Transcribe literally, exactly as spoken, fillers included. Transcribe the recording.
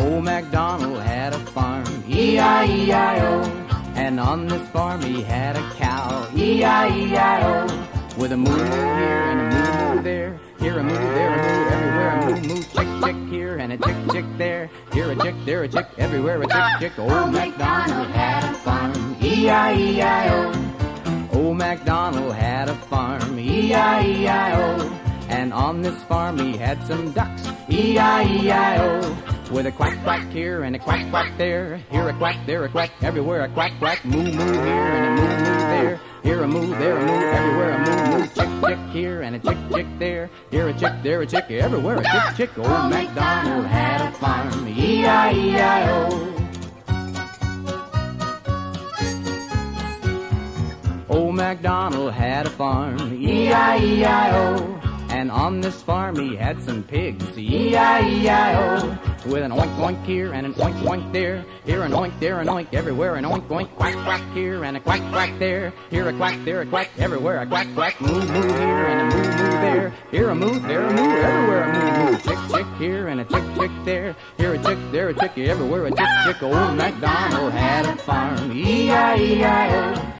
Old MacDonald had a farm, E I E I O. And on this farm he had a cow, E I E I O. With a moo moo here and a moo moo there, here a moo, there a moo, everywhere a moo moo. Chick chick here and a chick chick there, here a chick, there a chick, everywhere a chick chick. Old MacDonald had a farm, E I E I O. Old MacDonald had a farm, E I E I O. And on this farm he had some ducks, E I E I O. With a quack quack here and a quack quack there, here a quack, there a quack, everywhere a quack quack. Moo moo here and a moo moo there, here a moo, there a moo, everywhere a moo moo. Chick chick here and a chick chick there, here a chick, there a chick, everywhere a chick chick. Old MacDonald had a farm, E I E I O. Old MacDonald had a farm, E I E I O. And on this farm he had some pigs, E I E I O. With an oink oink here and an oink oink there, here an oink, there an oink, everywhere an oink oink. Quack quack here and a quack quack there, here a quack, there a quack, everywhere a quack quack. Moo moo here and a moo moo there, here a moo, there a moo, everywhere a moo moo. Chick chick here and a chick chick there, here a chick, there a chick, everywhere a chick chick. Old MacDonald had a farm, E I E I O.